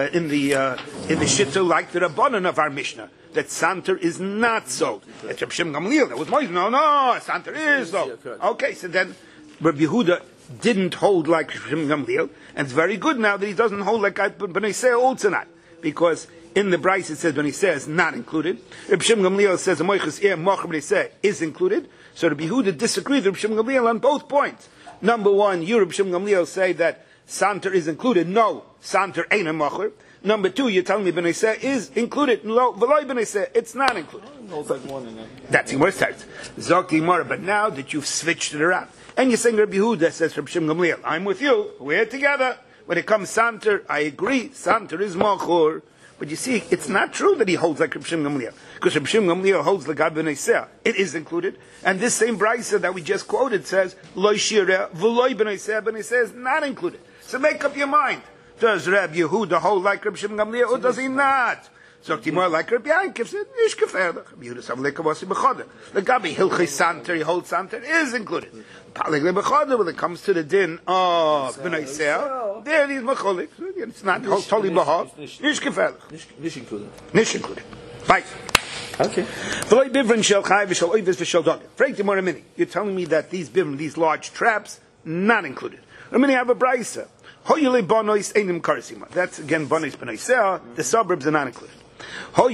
shittul like the Rabbanon of our Mishnah that Santer is not sold. It's Rabbi Shimon Gamliel that was more. No, Santer is sold. Okay, so then Rabbi Yehuda didn't hold like Shimon Gamliel, and it's very good now that he doesn't hold like Bnei Seah also not, because in the Bryce it says Bnei Seah is not included. Rabbi Shimon Gamliel says the Moiches Mocher Bnei Seah is included. So Rabbi Yehuda disagreed with Rabbi Shimon Gamliel on both points. Number one, you, Rabbi Shimon Gamliel, say that Santer is included. No, Santer ain't a mocher. Number two, you're telling me Bnei Seah is included. No, V'loi Bnei Seah, it's not included. That's the worst part. Zok Gemara. But now that you've switched it around, and you're saying Rabbi Yehuda says Rabbi Shimon Gamliel, I'm with you. We're together. When it comes Santer, I agree. Santer is mocher. But you see, it's not true that he holds like Rabbi Shimon Gamliel, because Rabbi Shimon Gamliel holds like Gabi Bnei Seah. It is included, and this same brisa that we just quoted says Loi Shireh V'loi Bnei Seah. Bnei Seah is not included. So make up your mind: does Rabbi Yehuda hold like Rabbi Shimon Gamliel, or does he not? So Timor like Rabbi Yankiv said Nish Gefährlich. Rabbi Yehuda said Lekavasi B'Choder. The Gabi Hilchei Santer, he holds Santer is included. Palig B'Choder, when it comes to the din of Bnei Seah, there he's Mecholik. It's not totally B'Chod. Nish Gefährlich. Nish included. Nish included. Right. Okay. V'loi bivrin shel chai v'shel oives v'shel dogim. Freik Timor a mini. You're telling me that these bivrin, these large traps, not included. I mean, you have a brisa. Hoyele bonois einim karsima. That's again bonois Bnei Seah. The suburbs are not included. What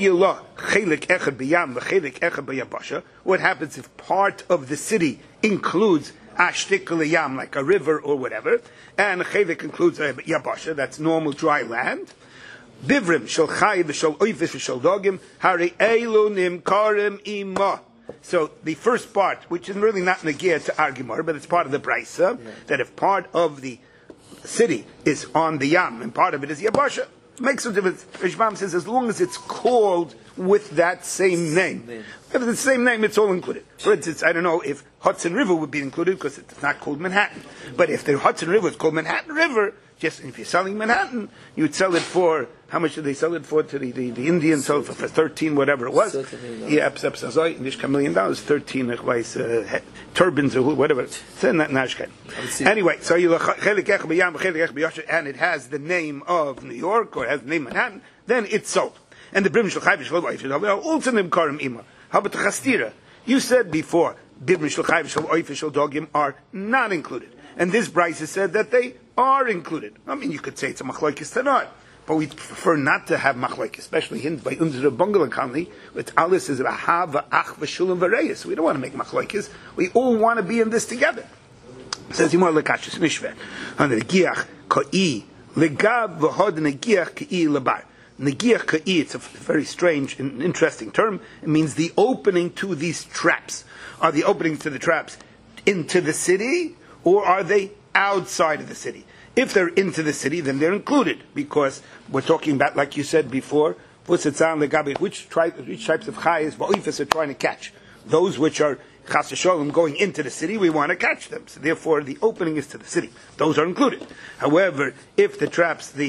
happens if part of the city includes ashtik yam, like a river or whatever, and chelik includes yabasha, that's normal dry land? Bivrim shel chay v'shel oifis v'shel dogim hari elu nimkarim ima. So the first part, which is really not negir to our Gemara, but it's part of the brisa, that if part of the city is on the yam and part of it is yabasha, makes a difference. Rishbam says as long as it's called with that same name. If it's the same name, it's all included. For instance, I don't know if Hudson River would be included because it's not called Manhattan. But if the Hudson River is called Manhattan River, just if you're selling Manhattan, you would sell it for, how much did they sell it for to the Indians? Sold for 13, whatever it was. Yeah, $1 million, 13 turbans or whatever. Anyway, so you and it has the name of New York or has the name Manhattan, then it's sold. And the Brim Shulchai also named Karim Ima. How about the Chastira? You said before, Brim Shulchai V'Shel Dogim are not included. And this Bryce said that they are included. I mean, you could say it's a machlokes tanot, but we prefer not to have machlokes, especially hint by Unzera Bungalow Kamli, with Alice is Rahava Ach V'Shulam V'Reyes. We don't want to make machlokes. We all want to be in this together. Says Yimor Lekashis Nishveh. On the Giach Ka'i Legav V'Hod Negiach Ka'i Lebar. Negiach Ka'i, it's a very strange and interesting term. It means the opening to these traps. Are the openings to the traps into the city, or are they outside of the city? If they're into the city, then they're included, because we're talking about, like you said before, which types of chayes va'ifas are trying to catch. Those which are chas v'sholem going into the city, we want to catch them. So therefore, the opening is to the city. Those are included. However, if the traps, the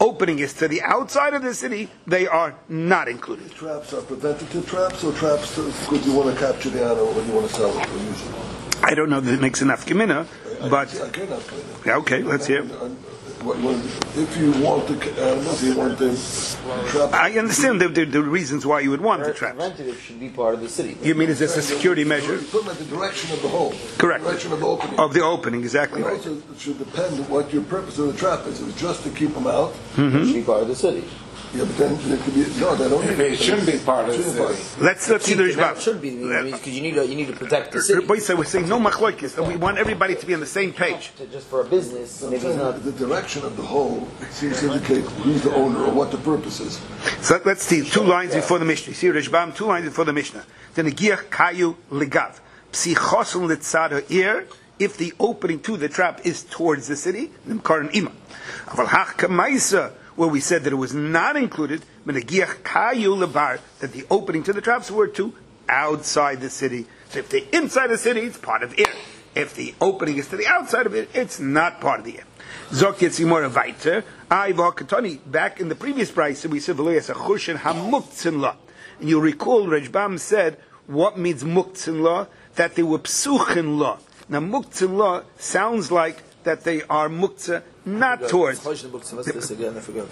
opening is to the outside of the city, they are not included. Traps are preventative traps, or traps because you want to capture the animal when you want to sell it or use it? I don't know that it makes enough gemina, but yeah, okay, let's hear. If you want the animals, you want them trapped. I understand the reasons why you would want the traps. Preventative should be part of the city. You mean is this a security measure? You're talking about the direction of the hole. Correct. The direction of the opening. Of the opening, exactly And right. also, it should depend on what your purpose of the trap is. Is it just to keep them out? It should be part of the city. Yeah, but then it could be no. They don't. It shouldn't be part of the city. Let's see the Rishbam. It should be because you need to protect the city. Rabbi said we're saying no machlokes, and we want everybody to be on the same page. Just for a business, maybe it's not. The direction of the hole seems to indicate who's the owner or what the purpose is. So let's see 2 lines before the Mishnah. See Rishbam, 2 lines before the Mishnah. The negiach kayu legav psichosun litzad ha'ir. If the opening to the trap is towards the city, nimkaran ima. Aval hach kamaisa, where we said that it was not included, menegiach kayu lebar, that the opening to the traps were to outside the city. So if they're inside the city, it's part of ir. If the opening is to the outside of it, it's not part of the ir. Zok Yetzimora Vaiter, Aiva Katoni, back in the previous price, we said, V'lo yasa chushen hamuktzin la. And you'll recall, Rejbam said, what means muktzin la? That they were psuchin la. Now, muktzin la sounds like that they are muktzah not towards. What's this again? I forgot.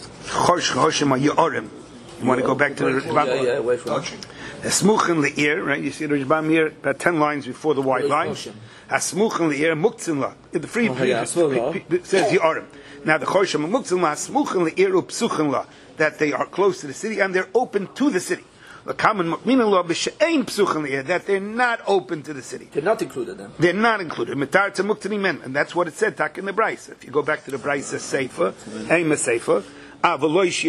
You want to go back to the Rishbam? Yeah, away from it. Smuchen le'ir, right? You see the Rishbam here, about 10 lines before the white line. Smuchen le'ir, muktzin la. In the free it says Yorim. Now the Choshem muktzin la, smuchen le'ir upsuchen la, that they are close to the city and they're open to the city. The common mukminin law b'she'ein psuchen le'ir, that they're not open to the city. They're not included then. They're not included. Mitar tzemuktzini men, and that's what it said. Tak in the Brisa. If you go back to the Brisa Sefer, Eima Sefer. So if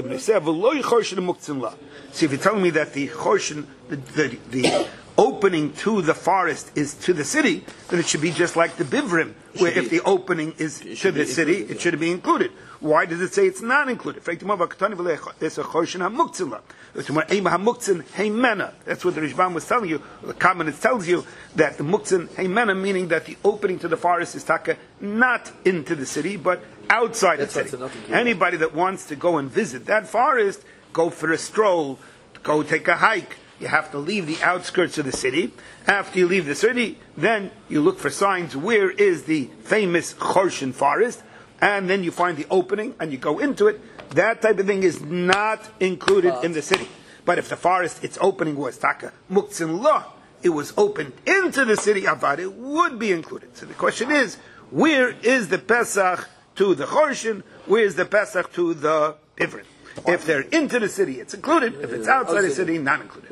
you're telling me that the chorshin, the opening to the forest is to the city, then it should be just like the bivrim, where if the opening is to the city, it should be included. Why does it say it's not included? There's a chorshin hamuktzin. That's what the Rishbam was telling you. The comment tells you that the muktzin heimena, meaning that the opening to the forest is taka not into the city, but outside the city. Anybody that wants to go and visit that forest, go for a stroll, go take a hike. You have to leave the outskirts of the city. After you leave the city, then you look for signs. Where is the famous Chorshin forest? And then you find the opening and you go into it. That type of thing is not included in the city. But if the forest, its opening was taka muktzin la, it was opened into the city, avad, it would be included. So the question is, where is the Pesach to the Chorshin? Where is the Pesach to the Ivrin? If they're into the city, it's included. If it's outside the city, not included.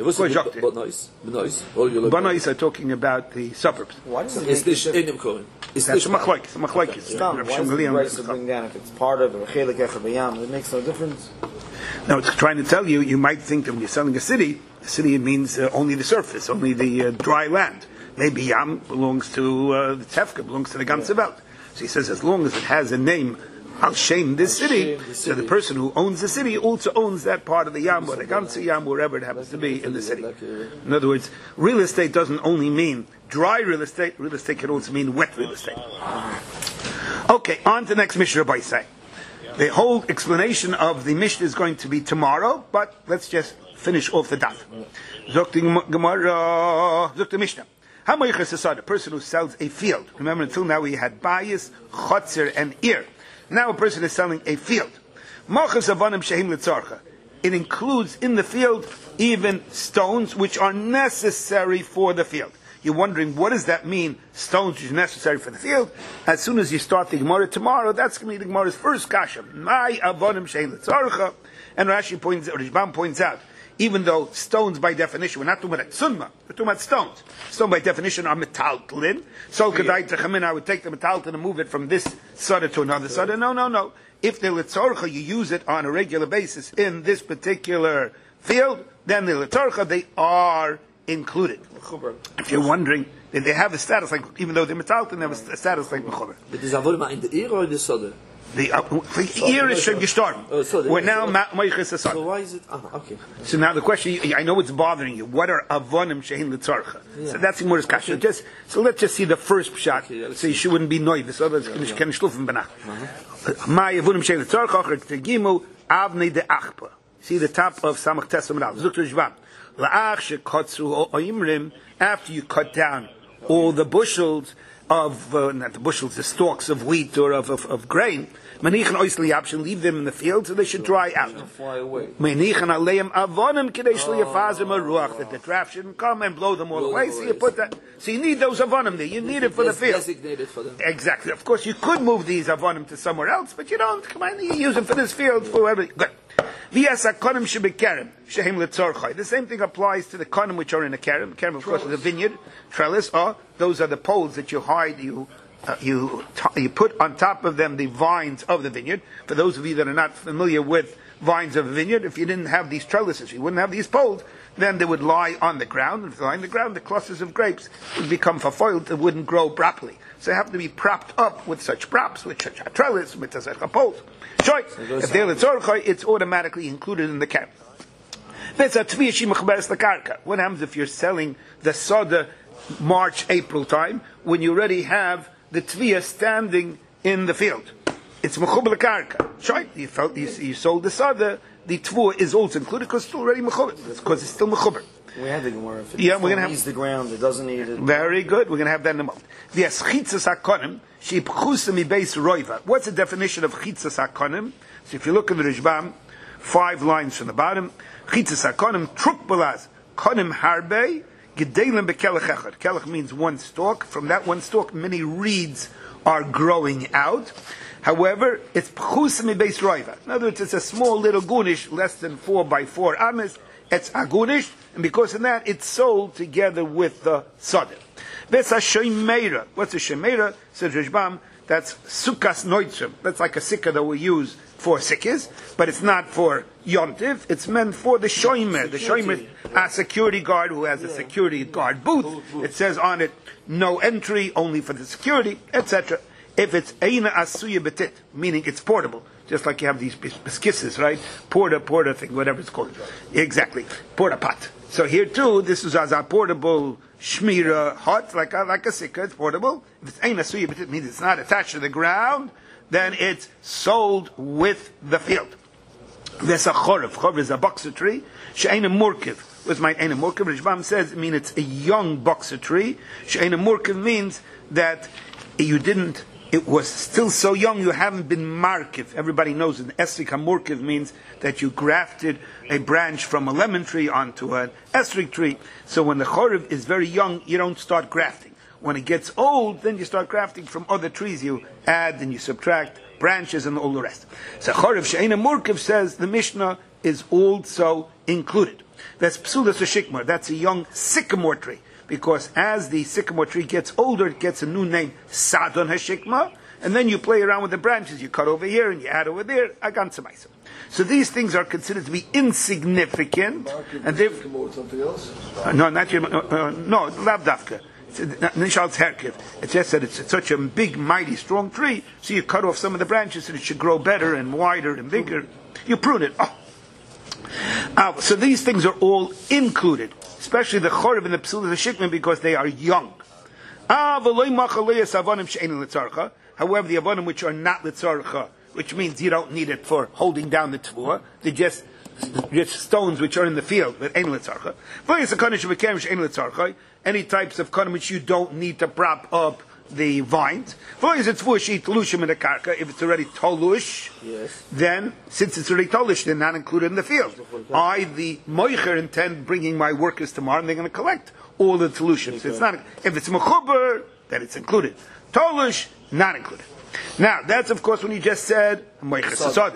Banais are talking about the suburbs. Why does it this in him going? That's a machlokes. Why is it bring down if it's part of it? It makes no difference. No, it's trying to tell you. You might think that when you're selling a city means only the surface, only the dry land. Maybe Yam belongs to the Tefka, belongs to the ganze Welt. So he says, as long as it has a name, I'll shame this city. So the person who owns the city also owns that part of the Yam, or the ganze Yam, wherever it happens to be in the city. In other words, real estate doesn't only mean dry real estate. Real estate can also mean wet real estate. Okay, on to the next Mishnah by say. The whole explanation of the Mishnah is going to be tomorrow, but let's just finish off the daf. Zok the Gemara, Zok the Mishnah. A person who sells a field. Remember, until now we had bayis, chotzer, and ir. Now a person is selling a field. It includes in the field even stones which are necessary for the field. You're wondering, what does that mean, stones which are necessary for the field? As soon as you start the Gemara tomorrow, that's going to be the Gemara's first kasha. And Rashi points out, Rishbam points out, even though stones by definition, we're not talking about tzunma, we're talking about stones. Stone by definition are metaltlin. So kedai techamin, I would take the metaltlin and move it from this sada to another sada. No. If they're litzorcha, you use it on a regular basis in this particular field, then the litzorcha, they are included. If you're wondering, they have a status like, even though they're metaltlin, they have a status like mechuber. But is avodah in the ir or in the sada? The ear is should gestorben. We're now moiches asad. So why is it? Okay. So now the question, I know it's bothering you. What are avonim shein litzarcha? So that's the Gemara's kasha. So let's just see the first pshat. So you wouldn't be noivus. Others can shlufen benach. My avonim shein litzarcha tegimu avnei de achpa. See the top of Samach Tesam Rav. Zuktu Shvam. La'ach shekotzu oimrim. After you cut down all the bushels of not the bushels, the stalks of wheat or of grain. Manichan oisli yapshin, leave them in the field so they should dry out. Manichan aleim avonim kadesh liyafazim aruach, that the draft shouldn't come and blow them all away. So you put that. So you need those avonim there. You need it for the field. Designated for them. Exactly. Of course, you could move these avonim to somewhere else, but you don't. Come on, you use them for this field for whoever. Good. The same thing applies to the konim which are in a kerem. Kerem, of course, is a vineyard. Trellis, those are the poles that you hide. You put on top of them the vines of the vineyard. For those of you that are not familiar with vines of a vineyard, if you didn't have these trellises, you wouldn't have these poles, then they would lie on the ground. And if they lie on the ground, the clusters of grapes would become verfoiled and wouldn't grow properly. So they have to be propped up with such props, with such a trellis, with such a poles. If they're litzorchai, it's automatically included in the cap. What happens if you're selling the soda March, April time, when you already have the tviyah standing in the field? It's mechuber lekarka. You sold the soda, the tvua is also included because it's already mechuber. It's because it's still mechuber. We have the Gemara. If it we're going to have the ground, it doesn't need it. Very good. We're going to have that in a moment. The chitzas hakonim sheipchusim ibeis roiva. What's the definition of chitzas hakonim? So if you look in the Rishbam, 5 lines from the bottom, chitzas hakonim truk balaz konim harbe gedelim bekelech echad. Kelech means one stalk. From that one stalk, many reeds are growing out. However, it's pchusim ibeis roiva. In other words, it's a small little gunish, less than 4 by 4 ames. It's agunish, and because of that, it's sold together with the soda. That's a shemeira. What's a shemeira? Says Rishbam, that's sukas noitzim. That's like a sikkah that we use for sikkahs, but it's not for yontiv. It's meant for the shomer. The shomer, a security guard who has a security guard booth. It says on it, no entry, only for the security, etc. If it's eina asuya betit, meaning it's portable. Just like you have these biskisses, right? Porta thing, whatever it's called. Exactly. Porta pot. So here too, this is as a portable shmira hut, like a sikkah, it's portable. If it's ein asuya, but it means it's not attached to the ground, then it's sold with the field. There's a chorev. Chorev is a boxer tree. She'ein a murkiv. What's my ein a murkiv? Rishbam says, it's a young boxer tree. She'ein a murkiv means that it was still so young, you haven't been markiv. Everybody knows that esrik hamurkiv means that you grafted a branch from a lemon tree onto an esrik tree. So when the chorev is very young, you don't start grafting. When it gets old, then you start grafting from other trees. You add and you subtract branches and all the rest. So chorev she'ena murkiv says the Mishnah is also included. That's psulas shikmar. That's a young sycamore tree. Because as the sycamore tree gets older, it gets a new name, Sadon HaShikma, and then you play around with the branches. You cut over here and you add over there, Agan Samaisa. So these things are considered to be insignificant. And something else? No, not your, no, Lavdafka. Nishal's Herkiv. It's just that it's such a big, mighty, strong tree, so you cut off some of the branches and it should grow better and wider and bigger. You prune it. So these things are all included, especially the chorev and the psul of the shikman, because they are young. However, the avonim which are not litzarcha, which means you don't need it for holding down the tvua, they're just stones which are in the field, but ain't litzarcha. Any types of konim which you don't need to prop up the vines. If it's already tolush, yes, then since it's already tolush, they're not included in the field. I, the moicher, intend bringing my workers tomorrow, and they're going to collect all the tolushim. So it's not. If it's mechuber, then it's included. Tolush, not included. Now that's of course when you just said moicher sasada.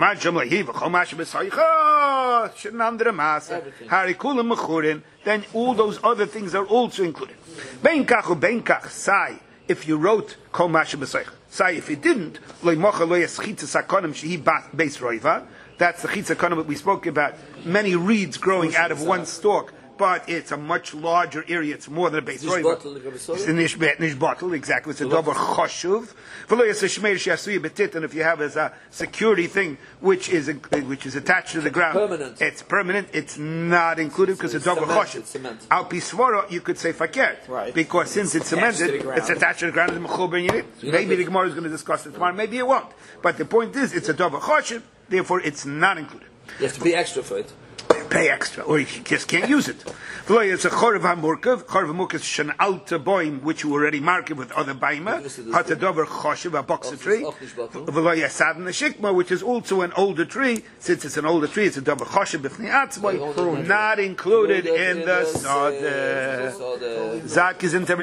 Then all those other things are also included. Ben kach u ben kach sai. If you wrote kol masha b'soich, say if you didn't, loy mocha loy eschitza sakonim shehi beis roiva. That's the chitza konim that we spoke about. Many reeds growing out of one stalk but it's a much larger area. It's more than a base roiva. It's a nish bottle, exactly. It's a davar chashuv. And if you have as a security thing, which is attached to the ground, permanent. It's permanent. It's not included because it's davar chashuv. Al pisvara, you could say fakert, right? Because since it's cemented, it's attached to the ground. Maybe the Gemara is going to discuss it tomorrow. Maybe it won't. But the point is, it's a davar chashuv. Therefore, it's not included. You have to pay extra for it. Pay extra, or you just can't use it. It's a chorav hamurkav. Chorav hamurkav is an alta boim, which you already marked with other baima. Hatadover choshev, a boxer tree. V'loya sadna shikma, which is also an older tree. Since it's an older tree, it's a dover choshev b'fnei atzmai, not included in the sod. Zak is in